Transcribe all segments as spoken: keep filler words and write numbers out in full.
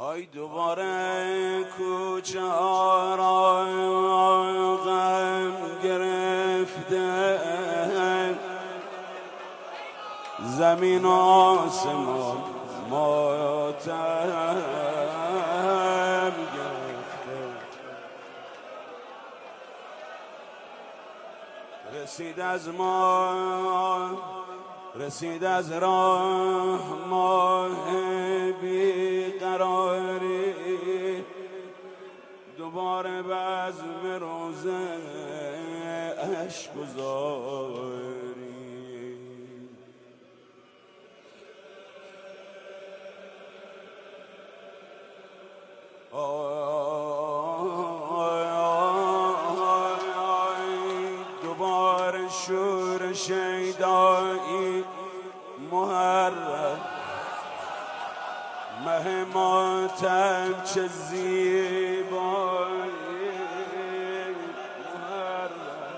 آی دوباره کوچه ها را غم گرفته، زمین آسمان ماتم گرفته. رسید از ما رسید از راه ماه بیقراری، دوباره بزم روزه اشک گذاری. دوباره شور شیدایی محرم، مه ماتم چه زیبایی محرم.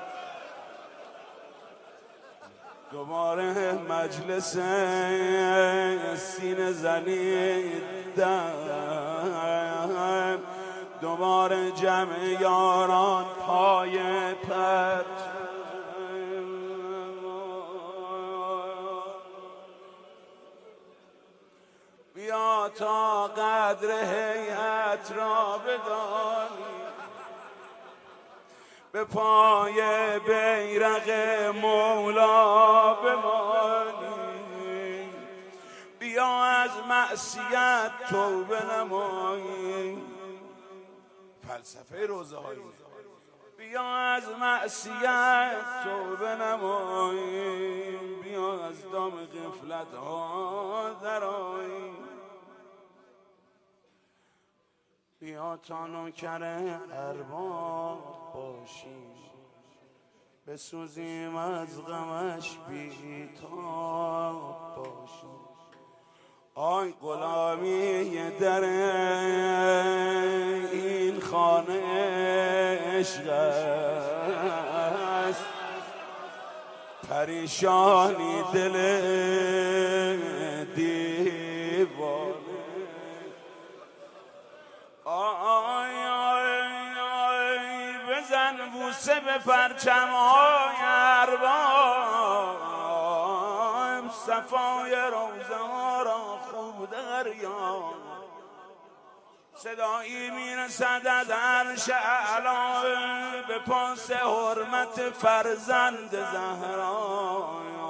دوباره مجلس سینه زنیدم، دوباره جمع یاران پای پت. بیا تا قدر هیئت را بدانی، به پای بیرق مولا بمانی. بیا از معصیت توبه نمایی، فلسفه روزه هایی. بیا از معصیت توبه نمایی، بیا از دام غفلت ها درآیی. بیا تا نوکر ارباب باشیم، بسوزیم از غمش بی‌تاب باشیم. آی غلامی در این خانه عشق است، پریشانی دل دیوانه. آی آی آی بزن بوسه به پرچم‌های ارباب، صفای روزه ها را خوب دریاب. صدایی میرسد از عرش اعلی به پاس حرمت فرزند زهرا.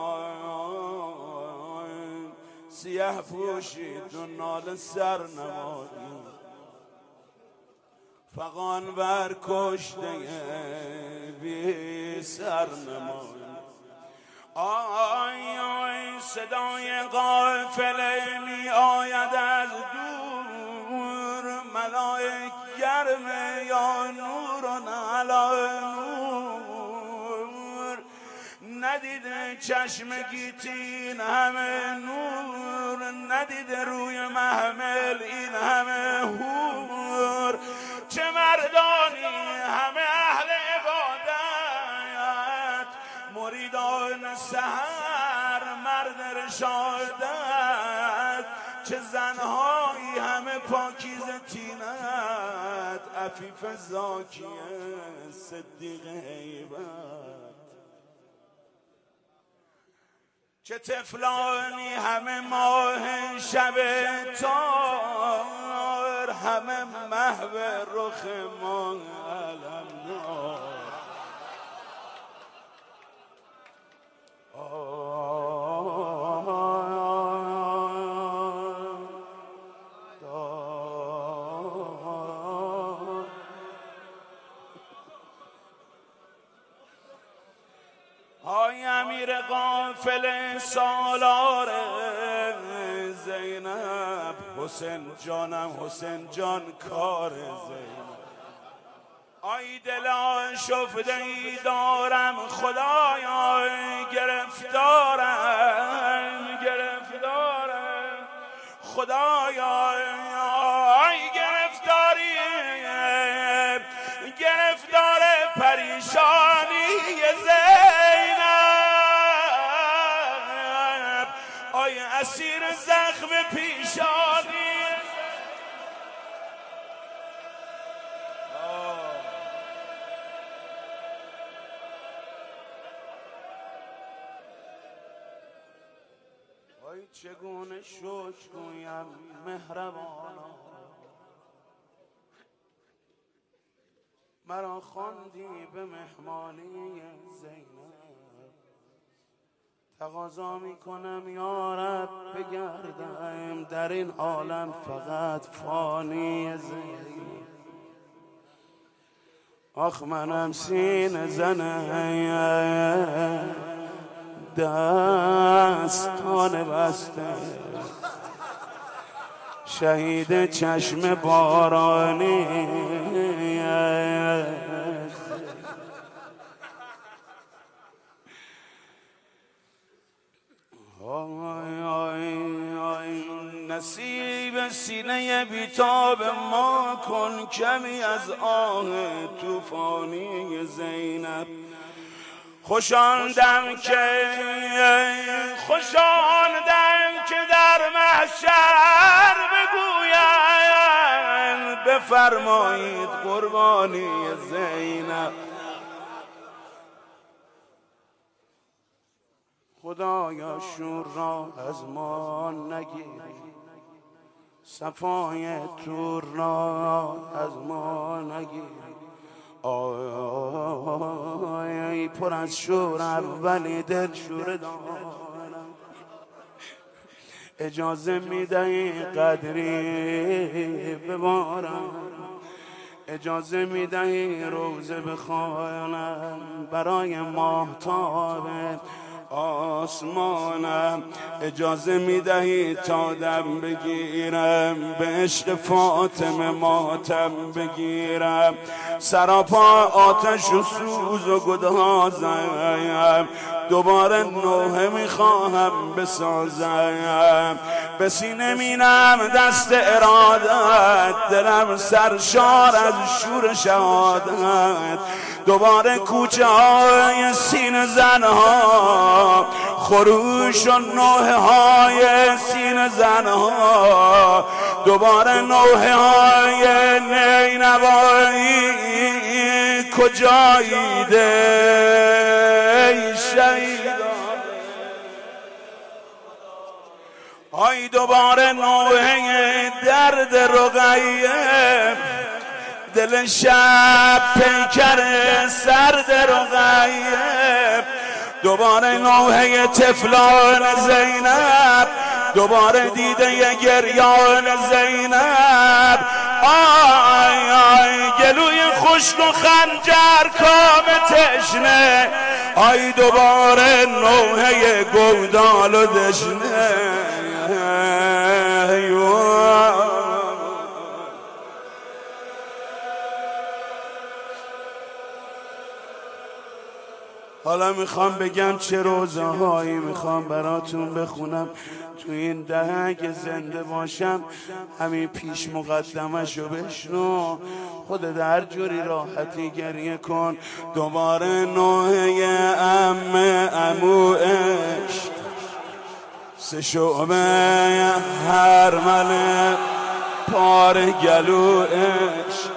سیه پوشید و ناله سر نمایی، فغان بر کشته بی سر نمایی. آی آی صدای قافله می آید از دور، ملائک گرمه یا نور علی نور. ندیده چشم گیتین همه نور، ندیده روی محمل این همه هور. چه مردانی همه اهل عبادت، مریدان سحر مرد رشادت. چه زنهایی همه پاکیزه طینت، عفیف زاکیه صدیق هیبت. چه طفلانی همه ماه شب تار، همه محو رخ ما علمدار. های امیر قافله سالار زینب، حسین جانم حسین جان کار زینب. آی دل آشفته ای دارم خدایا، گرفتارم گرفتارم خدایا. آی گرفتاری گرفتار پریشانی زینب. آی اسیر زخم پیشانی چگونه شکر گویم مهربانا مرا خواندی به مهمانی زینب تقاضا میکنم یا رب بگردم در این عالم فقط فانی زینب آخ منم سینه زنه دستان بسته شهید چشم بارانی نصیب سینه بیتاب ما کن کمی از آه توفانی زینب خوشاندم که خوشاندم که در محشر بگویم بفرمایید قربانی زینب خدایا شور را از ما نگیری صفای تور را از ما نگیری آی پر از شور اولی دل شور دارم اجازه میدهی قدری ببارم اجازه میدهی روزه بخوانم برای ماهتاب آسمانم اجازه میدهی تا دم بگیرم به عشق فاطمه ماتم بگیرم سراپا آتش و سوز و گدازم دوباره نوحه میخواهم بسازم به سینه مینم دست ارادت دلم سرشار از شور شهادت دوباره کوچه های سینه زنها خروش و نوحه های سینه زنها دوباره نوحه های نینوایی کجاییده شهیدان آی دوباره نوحه درد رقیه دل شب پیکر سرد رقیه دوباره نوحه طفلان زینب دوباره دیده گریان زینب آی آی گلوی خشک و خنجر کام تشنه آی دوباره نوحه گودال و دشنه حالا میخوام بگم چه روزه هایی میخوام براتون بخونم تو این دهه که زنده باشم همین پیش مقدمشو بشنو خودت هر جوری راحتی گریه کن دوباره نوحه ام امو عشق سه شعبه هر مل پار گلو عشق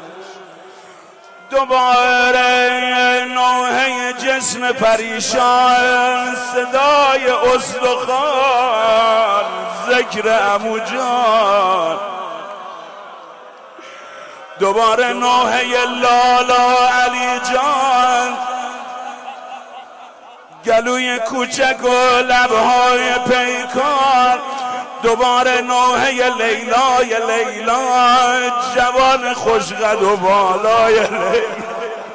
دوباره نوحه جسم پریشان صدای استخوان ذکر عمو جان دوباره نوحه لالا علی جان گلوی کوچک و لبهای پیکان دوباره نوحه لیلای لیلا جوان خوشقد و بالای لیلا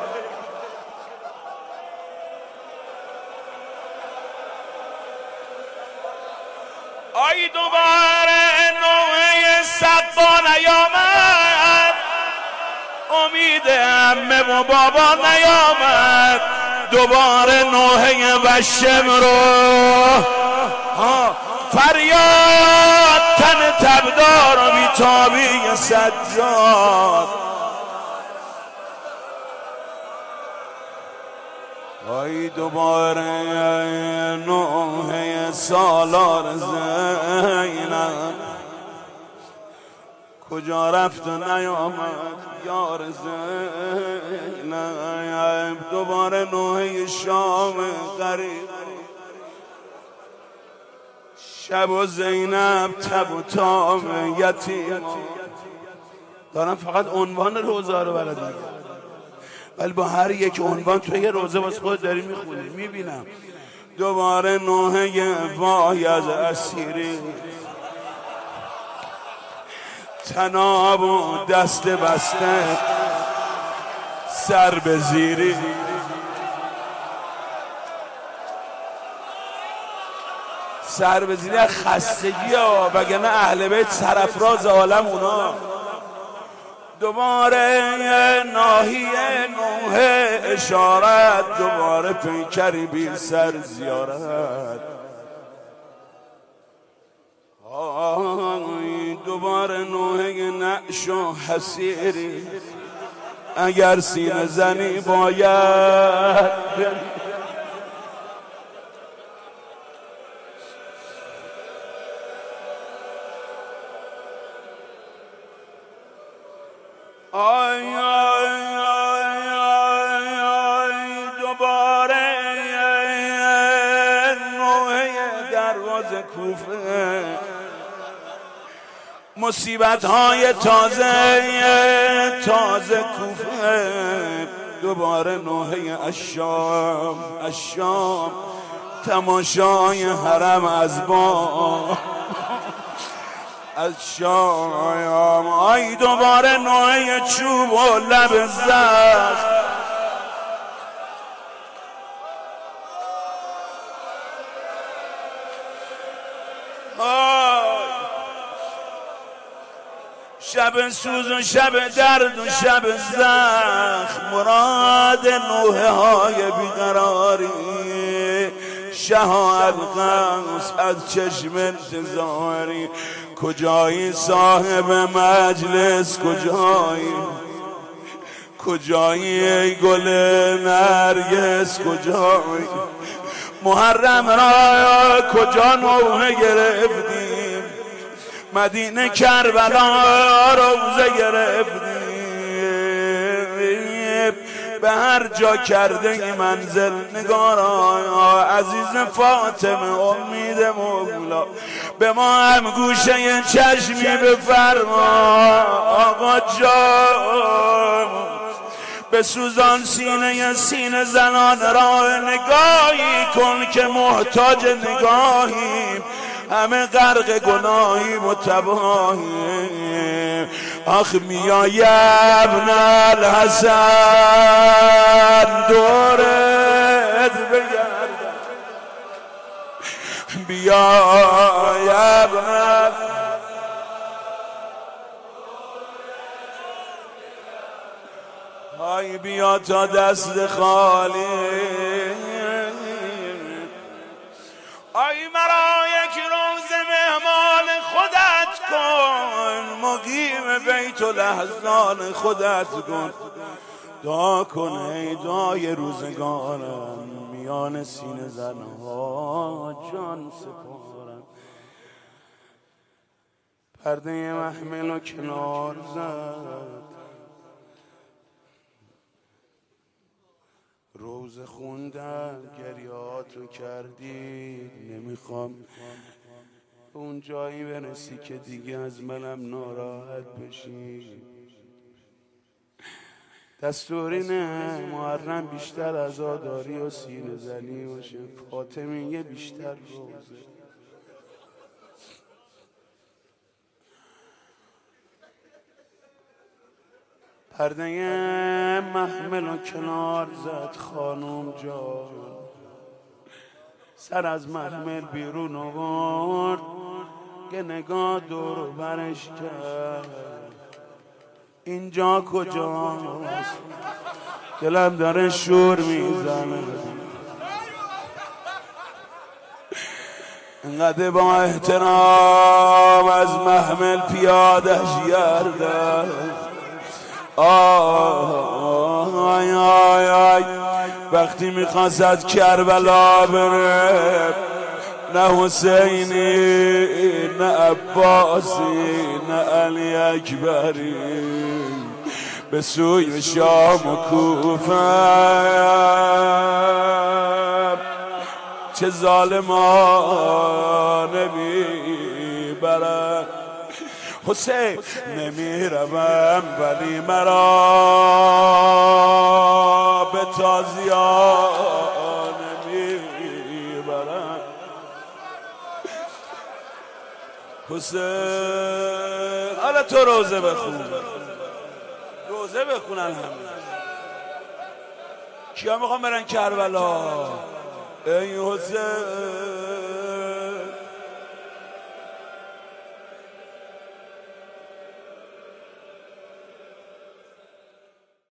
آی دوباره نوحه سقا نیامد امید عمه و بابا نیامد دوباره نوحه بشم رو فریاد تن تبدار و بیتابی سجاد آی دوباره نوحه سالار زینب کجا رفت و نیامد یار زینب دوباره نوحه شام غریب شب و زینب تب و تام یتیم. دارم فقط عنوان روزه رو برات میگم، ولی با هر یک عنوان تو یه روزه واسه خود داری میخونی. میبینم دوباره نوحه وای از اسیری، تناب و دست بسته سر به زیری. سر به زیری خستگی ها، وگرنه اهل بیت سرافراز عالم اونا. دوباره ناحیه نوحه اشارت، دوباره پیکری بی سر زیارت. آی دوباره نوحه نعش و حسیری، اگر سینه زنی باید آی آی آی آی آی دوباره نوحه دروازه کوفه، مصیبت های تازه تازه کوفه. دوباره نوحه الشام الشام، تماشای حرم از با از شام. آی دوباره نوحه چوب و لب زخم، شب سوز و شب درد و شب زخم. مراد نوحه های بیقراری، شاه القوس از چشم انتظاری. کجایی صاحب مجلس، کجایی کجایی ای گل نرگس، کجایی محرم را کجا نوحه گرفتیم، مدینه کربلا روزه گرفتیم. به هر جا کرده ای منزل نگارا، عزیز فاطمه امید مولا، به ما هم گوشه چشمی بفرما. آقا جان به سوزان سینه سینه زنان را نگاهی کن که محتاج نگاهیم، همه غرق گناهی متباهی. آخ میای ابن الحسن دورت بگردم، بیای ابن های بیا تا دست خالی. آی مرا یک روز مهمان خودت کن، مقیم بیت الاحزان خودت کن. دعا کن ای دعای روزگارم، میان سینه زنها جان سپارم. پرده محمل و کنار زد، روز خوندم گریاتو کردی. نمیخوام اون جایی برسی که دیگه از منم ناراحت بشی. دستوری نه محرم بیشتر عزاداری و سینه زنی باشه، فاطمیه بیشتر روزه. پرده محمل و کنار زد خانم جان، سر از محمل بیرون آورد که نگاه دور و برش کرد. اینجا کجاست؟ دلم داره شور میزنه. انقدر با احترام از محمل پیادش گردد. آی آی آی وقتی میخواست از کربلا بره، نه حسینی نه عباسی نه علی اکبری، به سوی شام و کوفه چه ظالمانه میبرن. حسین نمیروم ولی مرا به تازیانه میبرن. حسین حالا تو روزه بخون، روزه بخونن همه. کیا میخوام برن کربلا؟ ای حسین